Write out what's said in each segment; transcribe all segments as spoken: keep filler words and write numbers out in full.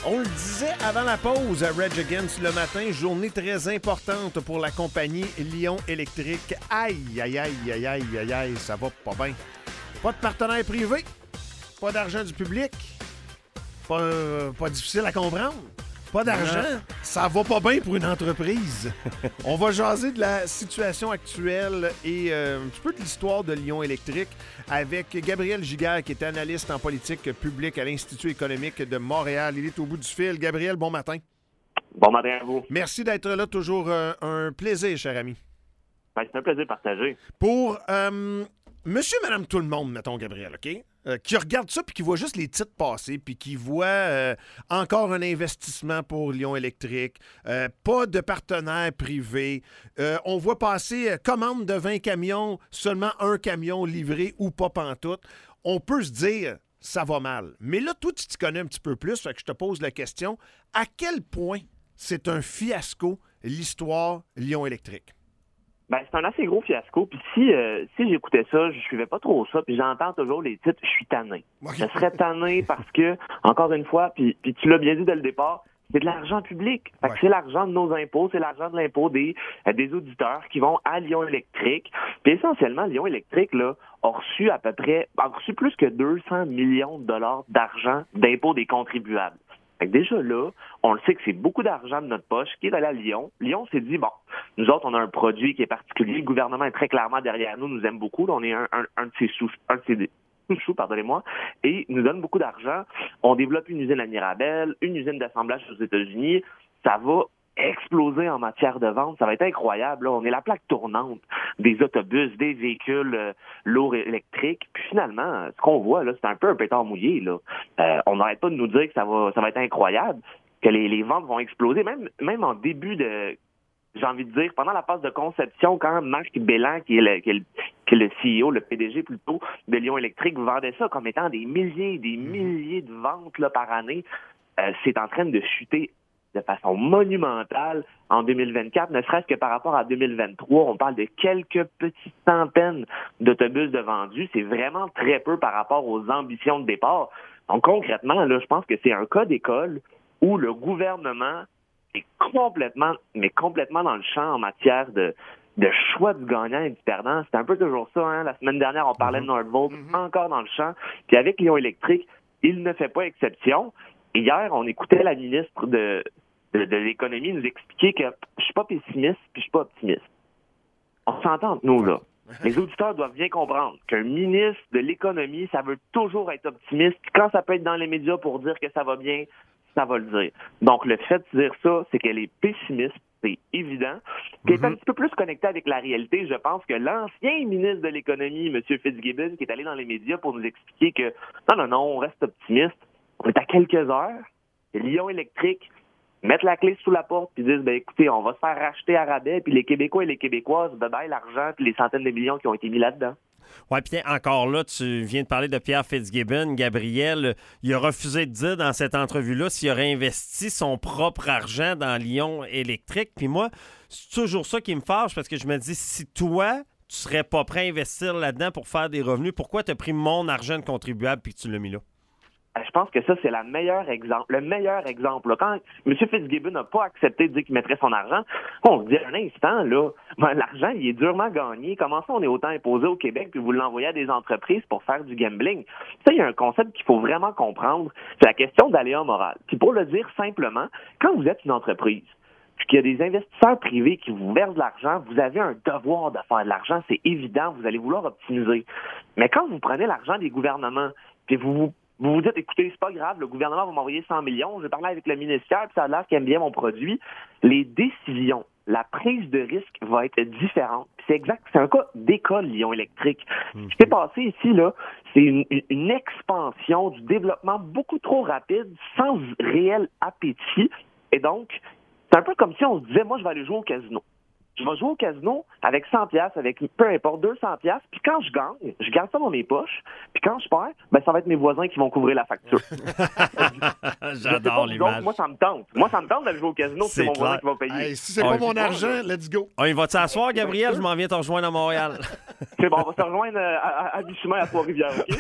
On le disait avant la pause à Rage Against le matin, journée très importante pour la compagnie Lion Électrique. Aïe, aïe, aïe, aïe, aïe, aïe, aïe, ça va pas bien. Pas de partenaire privé, pas d'argent du public, pas, euh, pas difficile à comprendre. Pas d'argent, ça va pas bien pour une entreprise. On va jaser de la situation actuelle et euh, un petit peu de l'histoire de Lion Électrique avec Gabriel Giguère, qui est analyste en politique publique à l'Institut économique de Montréal. Il est au bout du fil. Gabriel, bon matin. Bon matin à vous. Merci d'être là. Toujours euh, un plaisir, cher ami. Ben, c'est un plaisir partagé. Pour euh, monsieur, madame, tout le monde, mettons, Gabriel, OK? Euh, qui regarde ça puis qui voit juste les titres passer puis qui voit euh, encore un investissement pour Lion Électrique, euh, pas de partenaire privé. Euh, on voit passer euh, commande de vingt camions, seulement un camion livré ou pas pantoute. On peut se dire, ça va mal. Mais là, toi, tu t'y connais un petit peu plus, fait que je te pose la question, à quel point c'est un fiasco, l'histoire Lion Électrique? Ben, c'est un assez gros fiasco. Puis si euh, si j'écoutais ça, je suivais pas trop ça, puis j'entends toujours les titres, je suis tanné. Okay. Je serais tanné parce que, encore une fois, puis, puis tu l'as bien dit dès le départ, c'est de l'argent public. Fait que Ouais. c'est l'argent de nos impôts, c'est l'argent de l'impôt des euh, des auditeurs qui vont à Lion Électrique. Puis essentiellement, Lion Électrique là a reçu à peu près, a reçu plus que deux cents millions de dollars d'argent d'impôts des contribuables. Fait que déjà là, on le sait que c'est beaucoup d'argent de notre poche qui est allé à Lyon. Lyon s'est dit, bon, nous autres, on a un produit qui est particulier. Le gouvernement est très clairement derrière nous, nous aime beaucoup. Là, on est un, un, un de ses sous, un de ses sous, pardonnez-moi, et nous donne beaucoup d'argent. On développe une usine à Mirabel, une usine d'assemblage aux États-Unis. Ça va exploser en matière de vente. Ça va être incroyable. Là. On est la plaque tournante des autobus, des véhicules euh, lourds électriques. Puis finalement, ce qu'on voit, là, c'est un peu un pétard mouillé. Là. Euh, on n'arrête pas de nous dire que ça va, ça va être incroyable, que les, les ventes vont exploser. Même, même en début de, j'ai envie de dire, pendant la phase de conception, quand Marc Bélan, qui est le, qui est le, qui est le C E O, le P D G plutôt, de Lion Électrique, vendait ça comme étant des milliers et des milliers de ventes là, par année, euh, c'est en train de chuter de façon monumentale en deux mille vingt-quatre, ne serait-ce que par rapport à deux mille vingt-trois. On parle de quelques petites centaines d'autobus de vendus. C'est vraiment très peu par rapport aux ambitions de départ. Donc concrètement, là, je pense que c'est un cas d'école où le gouvernement est complètement, mais complètement dans le champ en matière de, de choix du gagnant et du perdant. C'est un peu toujours ça. Hein? La semaine dernière, on parlait mm-hmm. de Nordvolt, mm-hmm. encore dans le champ. Puis avec Lion Électrique, il ne fait pas exception. Hier, on écoutait la ministre de, de, de l'économie nous expliquer que je suis pas pessimiste puis je suis pas optimiste. On s'entend entre nous, là. Les auditeurs doivent bien comprendre qu'un ministre de l'économie, ça veut toujours être optimiste. Puis quand ça peut être dans les médias pour dire que ça va bien, ça va le dire. Donc, le fait de dire ça, c'est qu'elle est pessimiste, c'est évident. Puis elle est un petit peu plus connectée avec la réalité. Je pense que l'ancien ministre de l'économie, M. Fitzgibbon, qui est allé dans les médias pour nous expliquer que non, non, non, on reste optimiste. On est à quelques heures, et Lion Électrique mettent la clé sous la porte puis disent, ben écoutez, on va se faire racheter à rabais, puis les Québécois et les Québécoises, bye bye l'argent puis les centaines de millions qui ont été mis là-dedans. Oui, puis encore là, tu viens de parler de Pierre Fitzgibbon. Gabriel, il a refusé de dire dans cette entrevue-là s'il aurait investi son propre argent dans Lion Électrique. Puis moi, c'est toujours ça qui me fâche, parce que je me dis, si toi, tu serais pas prêt à investir là-dedans pour faire des revenus, pourquoi tu as pris mon argent de contribuable puis que tu l'as mis là? Je pense que ça, c'est la meilleure exemple, le meilleur exemple. Là. Quand M. Fitzgibbon n'a pas accepté de dire qu'il mettrait son argent, on se dit un instant, là, ben, l'argent, il est durement gagné. Comment ça, on est autant imposé au Québec, puis vous l'envoyez à des entreprises pour faire du gambling? Ça, il y a un concept qu'il faut vraiment comprendre. C'est la question d'aléa moral. Puis pour le dire simplement, quand vous êtes une entreprise, puis qu'il y a des investisseurs privés qui vous versent de l'argent, vous avez un devoir de faire de l'argent, c'est évident, vous allez vouloir optimiser. Mais quand vous prenez l'argent des gouvernements, puis vous vous Vous vous dites, écoutez, c'est pas grave, le gouvernement va m'envoyer cent millions, je vais parler avec le ministère, puis ça a l'air qu'il aime bien mon produit. Les décisions, la prise de risque va être différente. Puis c'est exact, c'est un cas d'école Lion Électrique. Mm-hmm. Ce qui s'est passé ici, là, c'est une, une expansion du développement beaucoup trop rapide, sans réel appétit. Et donc, c'est un peu comme si on se disait, moi, je vais aller jouer au casino. je vais jouer au casino avec cent piastres, avec peu importe, deux cents piastres, puis quand je gagne, je garde ça dans mes poches, puis quand je perds, ben ça va être mes voisins qui vont couvrir la facture. J'adore l'image. Donc, moi, ça me tente. Moi, ça me tente d'aller jouer au casino, c'est, c'est mon voisin qui va payer. Hey, si c'est on pas mon argent, let's go. On y va t'asseoir, Gabriel? Je m'en viens te rejoindre à Montréal. C'est bon, on va se rejoindre à, à, à Bichemin, à Trois-Rivières, OK?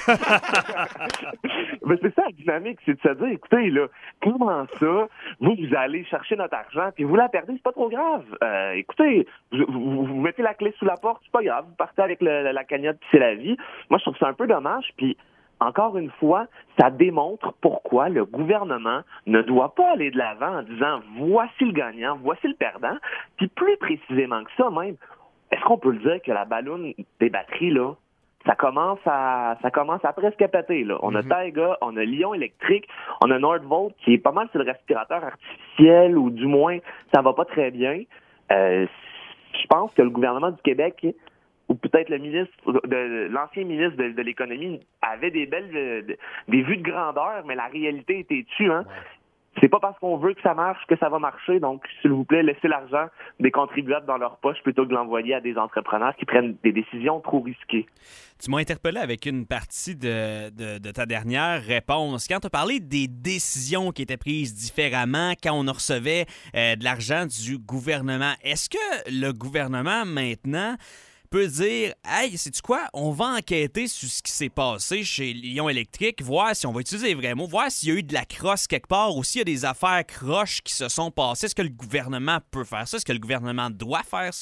Mais c'est ça la dynamique, c'est de se dire, écoutez, là, comment ça, vous, vous allez chercher notre argent, puis vous la perdez, c'est pas trop grave. Euh, écoutez, vous, vous, vous mettez la clé sous la porte, c'est pas grave, vous partez avec le, la cagnotte, puis c'est la vie. Moi, je trouve ça un peu dommage, puis encore une fois, ça démontre pourquoi le gouvernement ne doit pas aller de l'avant en disant « voici le gagnant, voici le perdant », puis plus précisément que ça même, est-ce qu'on peut le dire que la balloune des batteries, là, ça commence à ça commence à presque péter, là. On a Taiga, on a Lion Électrique, on a Nordvolt qui est pas mal sur le respirateur artificiel, ou du moins, ça va pas très bien. Euh, je pense que le gouvernement du Québec, ou peut-être le ministre, de, l'ancien ministre de, de l'économie, avait des belles, de, des vues de grandeur, mais la réalité était tue, hein. Ouais. C'est pas parce qu'on veut que ça marche que ça va marcher. Donc, s'il vous plaît, laissez l'argent des contribuables dans leur poche plutôt que de l'envoyer à des entrepreneurs qui prennent des décisions trop risquées. Tu m'as interpellé avec une partie de, de, de ta dernière réponse. Quand tu as parlé des décisions qui étaient prises différemment quand on recevait euh, de l'argent du gouvernement, est-ce que le gouvernement, maintenant, peut dire « Hey, sais-tu quoi? On va enquêter sur ce qui s'est passé chez Lion Électrique, voir si on va utiliser les vrais mots, voir s'il y a eu de la crosse quelque part ou s'il y a des affaires croches qui se sont passées. Est-ce que le gouvernement peut faire ça? Est-ce que le gouvernement doit faire ça? »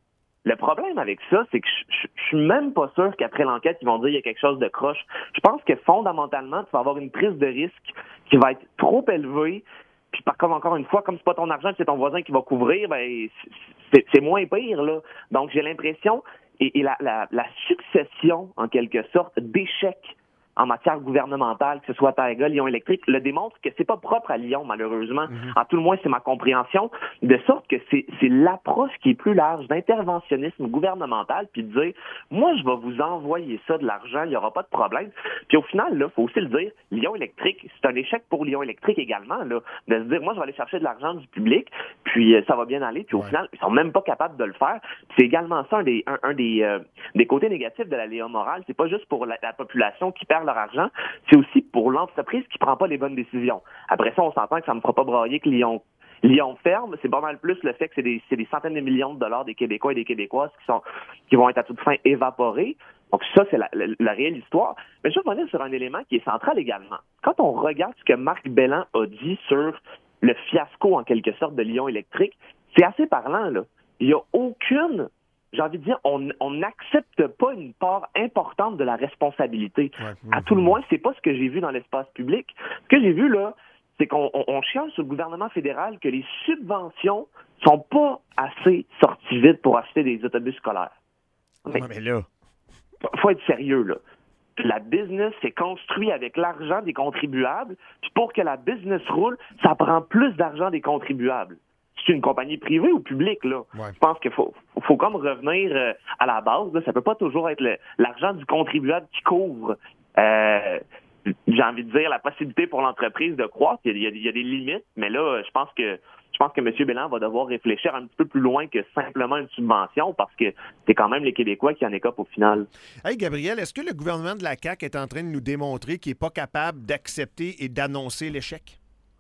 Le problème avec ça, c'est que je, je, je suis même pas sûr qu'après l'enquête, ils vont dire qu'il y a quelque chose de croche. Je pense que fondamentalement, tu vas avoir une prise de risque qui va être trop élevée. Puis par contre, encore une fois, comme c'est pas ton argent, c'est ton voisin qui va couvrir, ben c'est, c'est moins pire, là. Donc j'ai l'impression, et, et la, la, la succession, en quelque sorte, d'échecs en matière gouvernementale, que ce soit Taiga, Lion Électrique, le démontre que c'est pas propre à Lyon, malheureusement. Mm-hmm. À tout le moins, c'est ma compréhension, de sorte que c'est, c'est l'approche qui est plus large d'interventionnisme gouvernemental, puis de dire, moi, je vais vous envoyer ça de l'argent, il n'y aura pas de problème. Puis au final, là, faut aussi le dire, Lion Électrique, c'est un échec pour Lion Électrique également, là, de se dire, moi, je vais aller chercher de l'argent du public, puis euh, ça va bien aller, puis au ouais. final, ils sont même pas capables de le faire. Puis c'est également ça un des, un, un des, euh, des côtés négatifs de la Léa Morale, c'est pas juste pour la, la population qui perd leur argent, c'est aussi pour l'entreprise qui prend pas les bonnes décisions. Après ça, on s'entend que ça me fera pas brailler que Lyon, Lyon ferme. C'est pas mal plus le fait que c'est des, c'est des centaines de millions de dollars des Québécois et des Québécoises qui sont, qui vont être à toute fin évaporés. Donc ça, c'est la, la, la réelle histoire. Mais je vais revenir sur un élément qui est central également. Quand on regarde ce que Marc Belland a dit sur le fiasco, en quelque sorte, de Lion Électrique, c'est assez parlant, là. Il y a aucune... J'ai envie de dire, on n'accepte pas une part importante de la responsabilité. Ouais, ouais, à tout le moins, c'est pas ce que j'ai vu dans l'espace public. Ce que j'ai vu, là, c'est qu'on on, on chiale sur le gouvernement fédéral que les subventions sont pas assez sorties vite pour acheter des autobus scolaires. Mais, ouais, mais là... faut être sérieux, là. La business s'est construite avec l'argent des contribuables, puis pour que la business roule, ça prend plus d'argent des contribuables. C'est une compagnie privée ou publique, là. Ouais. Je pense qu'il faut, faut, faut comme revenir euh, à la base, là. Ça peut pas toujours être le, l'argent du contribuable qui couvre, euh, j'ai envie de dire, la possibilité pour l'entreprise de croître. Il y a, il y a des limites, mais là, je pense que je pense que M. Belland va devoir réfléchir un petit peu plus loin que simplement une subvention, parce que c'est quand même les Québécois qui en écopent au final. Hey, Gabriel, est-ce que le gouvernement de la C A Q est en train de nous démontrer qu'il n'est pas capable d'accepter et d'annoncer l'échec?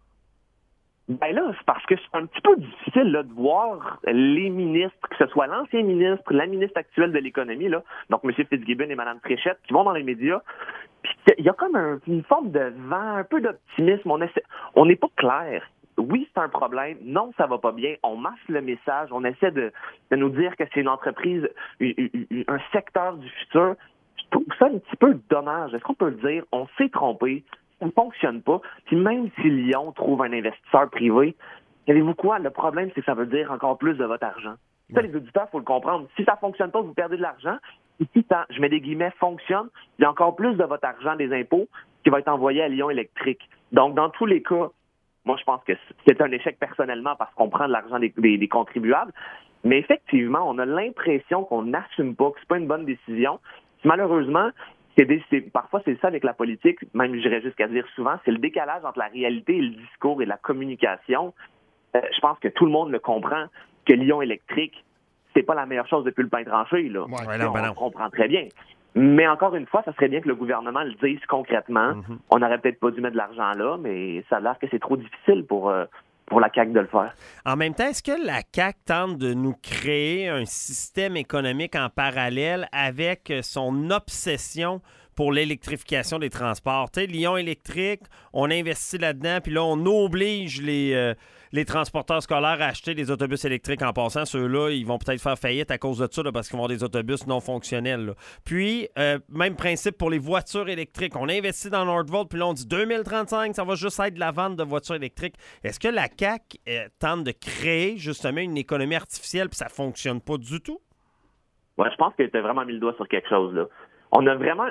Ben là, c'est parce que c'est un petit peu difficile là, de voir les ministres, que ce soit l'ancien ministre, la ministre actuelle de l'économie, là, donc M. Fitzgibbon et Mme Tréchette, qui vont dans les médias, puis il y a comme un, une forme de vent, un peu d'optimisme. On essaie, on n'est pas clair. Oui, c'est un problème. Non, ça va pas bien. On masque le message. On essaie de, de nous dire que c'est une entreprise, un secteur du futur. Je trouve ça un petit peu dommage. Est-ce qu'on peut le dire? On s'est trompé. Ça ne fonctionne pas. Puis même si Lyon trouve un investisseur privé, savez-vous quoi? Le problème, c'est que ça veut dire encore plus de votre argent. Ça, les auditeurs, il faut le comprendre. Si ça ne fonctionne pas, vous perdez de l'argent. Et si ça, je mets des guillemets, fonctionne, il y a encore plus de votre argent des impôts qui va être envoyé à Lion Électrique. Donc, dans tous les cas, moi, je pense que c'est un échec personnellement parce qu'on prend de l'argent des, des, des contribuables. Mais effectivement, on a l'impression qu'on n'assume pas, que c'est pas une bonne décision. Puis, malheureusement, C'est des, c'est, parfois, c'est ça avec la politique, même j'irais jusqu'à dire souvent, c'est le décalage entre la réalité et le discours et la communication. Euh, je pense que tout le monde le comprend, que Lion Électrique c'est pas la meilleure chose depuis le pain tranché, là. Ouais, ouais, non, ben non. On comprend très bien. Mais encore une fois, ça serait bien que le gouvernement le dise concrètement. Mm-hmm. On n'aurait peut-être pas dû mettre de l'argent là, mais ça a l'air que c'est trop difficile pour, euh, pour la C A Q de le faire. En même temps, est-ce que la C A Q tente de nous créer un système économique en parallèle avec son obsession pour l'électrification des transports? Tu sais, Lyon électrique, on investit là-dedans, puis là, on oblige les, euh, les transporteurs scolaires à acheter des autobus électriques. En passant, ceux-là, ils vont peut-être faire faillite à cause de ça, là, parce qu'ils vont avoir des autobus non fonctionnels. Là. Puis, euh, même principe pour les voitures électriques. On investit dans Nordvolt, puis là, on dit deux mille trente-cinq, ça va juste être de la vente de voitures électriques. Est-ce que la C A Q euh, tente de créer, justement, une économie artificielle, puis ça ne fonctionne pas du tout? Ouais, je pense que tu as vraiment mis le doigt sur quelque chose, là. On a vraiment...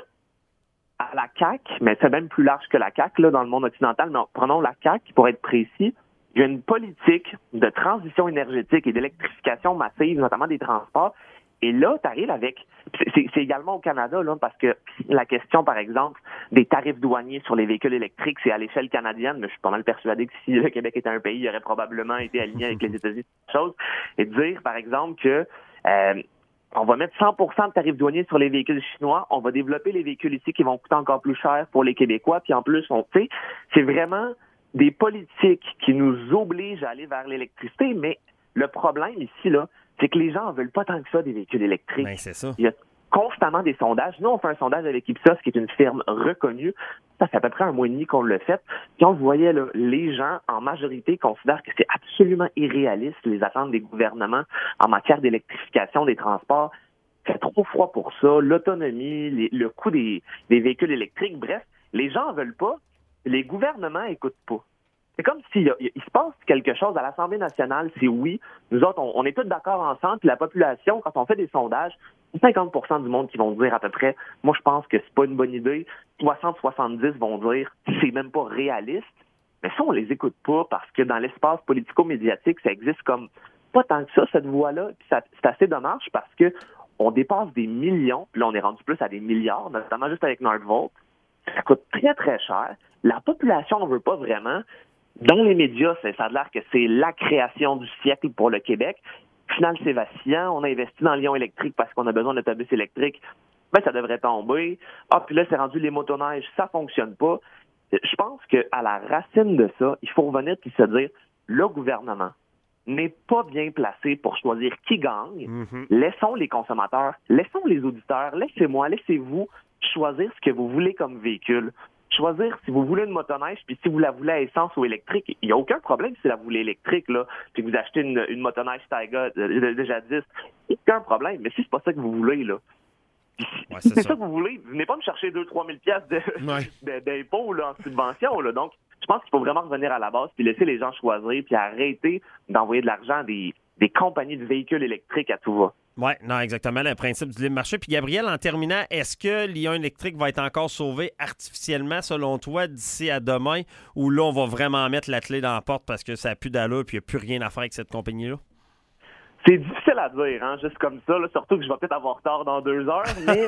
à la C A Q, mais c'est même plus large que la C A Q là, dans le monde occidental, mais prenons la C A Q pour être précis, il y a une politique de transition énergétique et d'électrification massive, notamment des transports. Et là, tu arrives avec... C'est, c'est également au Canada, là, parce que la question, par exemple, des tarifs douaniers sur les véhicules électriques, c'est à l'échelle canadienne, mais je suis pas mal persuadé que si le Québec était un pays, il aurait probablement été aligné avec les États-Unis, chose. Et dire, par exemple, que... Euh, on va mettre cent pour cent de tarifs douaniers sur les véhicules chinois. On va développer les véhicules ici qui vont coûter encore plus cher pour les Québécois. Puis en plus, on, tu sais, c'est vraiment des politiques qui nous obligent à aller vers l'électricité. Mais le problème ici, là, c'est que les gens en veulent pas tant que ça des véhicules électriques. Ben, c'est ça. Il y a constamment des sondages. Nous, on fait un sondage avec Ipsos, qui est une firme reconnue. Ça fait à peu près un mois et demi qu'on le fait. Puis on voyait, là, les gens, en majorité, considèrent que c'est absolument irréaliste, les attentes des gouvernements en matière d'électrification des transports. Il fait trop froid pour ça. L'autonomie, les, le coût des, des véhicules électriques. Bref, les gens en veulent pas. Les gouvernements écoutent pas. C'est comme s'il y a, il se passe quelque chose à l'Assemblée nationale, c'est oui. Nous autres, on, on est tous d'accord ensemble, puis la population, quand on fait des sondages, cinquante pour cent du monde qui vont dire à peu près, moi je pense que c'est pas une bonne idée, soixante à soixante-dix vont dire c'est même pas réaliste. Mais ça, on les écoute pas parce que dans l'espace politico-médiatique, ça existe comme pas tant que ça, cette voie-là. Puis ça, c'est assez dommage parce que on dépasse des millions, puis là on est rendu plus à des milliards, notamment juste avec Nordvolt. Ça coûte très très cher. La population n'en veut pas vraiment. Dans les médias, ça a l'air que c'est la création du siècle pour le Québec. Au final, c'est vacillant. On a investi dans Lyon électrique parce qu'on a besoin d'autobus électriques. Ben, ça devrait tomber. Ah, puis là, c'est rendu les motoneiges. Ça fonctionne pas. Je pense qu'à la racine de ça, il faut revenir et se dire, le gouvernement n'est pas bien placé pour choisir qui gagne. Mm-hmm. Laissons les consommateurs, laissons les auditeurs, laissez-moi, laissez-vous choisir ce que vous voulez comme véhicule. Choisir si vous voulez une motoneige, puis si vous la voulez à essence ou électrique, il n'y a aucun problème si vous la voulez électrique, là, puis que vous achetez une, une motoneige Taiga euh, déjà dix, aucun problème. Mais si c'est pas ça que vous voulez, là, ouais, c'est, c'est ça. ça que vous voulez, venez pas me chercher deux à trois mille piastres de, ouais. de, d'impôts là, en subvention. Là. Donc, je pense qu'il faut vraiment revenir à la base, puis laisser les gens choisir, puis arrêter d'envoyer de l'argent à des, des compagnies de véhicules électriques à tout va. Oui, non, exactement, le principe du libre marché. Puis Gabriel, en terminant, est-ce que Lyon électrique va être encore sauvé artificiellement, selon toi, d'ici à demain, ou là, on va vraiment mettre la clé dans la porte parce que ça n'a plus d'allure et il n'y a plus rien à faire avec cette compagnie-là? C'est difficile à dire, hein, juste comme ça, là, surtout que je vais peut-être avoir tort dans deux heures, mais...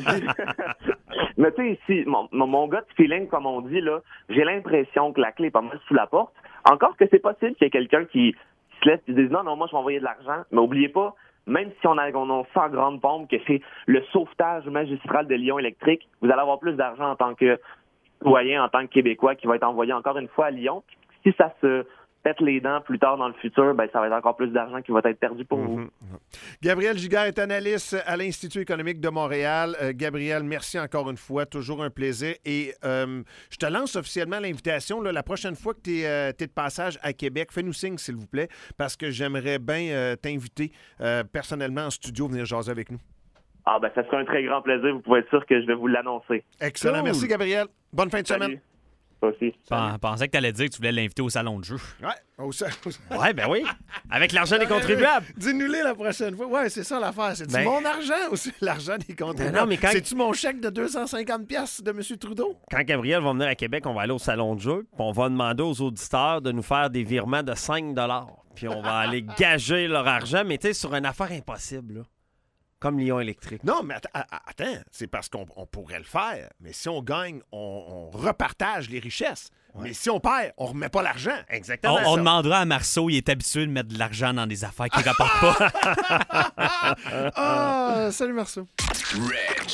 mais tu sais, ici, mon, mon gars de feeling, comme on dit, là, j'ai l'impression que la clé est pas mal sous la porte. Encore que c'est possible qu'il y ait quelqu'un qui se laisse et dise « Non, non, moi, je vais envoyer de l'argent. » Mais oubliez pas, même si on a, on a cent grandes pompes, que c'est le sauvetage magistral de Lyon électrique, vous allez avoir plus d'argent en tant que citoyen, en tant que Québécois, qui va être envoyé encore une fois à Lyon. Si ça se pète les dents plus tard dans le futur, ben ça va être encore plus d'argent qui va être perdu pour mm-hmm. vous. Gabriel Giguère est analyste à l'Institut économique de Montréal. Euh, Gabriel, merci encore une fois. Toujours un plaisir. Et euh, je te lance officiellement l'invitation. Là, la prochaine fois que tu es euh, de passage à Québec, fais-nous signe, s'il vous plaît, parce que j'aimerais bien euh, t'inviter euh, personnellement en studio, venir jaser avec nous. Ah ben ça sera un très grand plaisir. Vous pouvez être sûr que je vais vous l'annoncer. Excellent. Cool. Merci, Gabriel. Bonne fin de Salut. semaine. Aussi. Je pensais que tu allais dire que tu voulais l'inviter au salon de jeu. Ouais, au salon. Ouais, ben oui. Avec l'argent des contribuables. Dis-nous-les la prochaine fois. Ouais, c'est ça l'affaire. C'est-tu ben... mon argent ou c'est l'argent des contribuables? Ben non, mais quand... C'est-tu mon chèque de deux cent cinquante piastres de M. Trudeau? Quand Gabriel va venir à Québec, on va aller au salon de jeu, puis on va demander aux auditeurs de nous faire des virements de cinq dollars. Puis on va aller gager leur argent, mais tu sais, sur une affaire impossible, là. Comme Lyon électrique. Non, mais att- attends, c'est parce qu'on on pourrait le faire. Mais si on gagne, on, on repartage les richesses. Mais si on perd, on remet pas l'argent. Exactement. On, on ça. demandera à Marceau, il est habitué de mettre de l'argent dans des affaires qu'il rapporte pas. Ah, salut Marceau. Reg.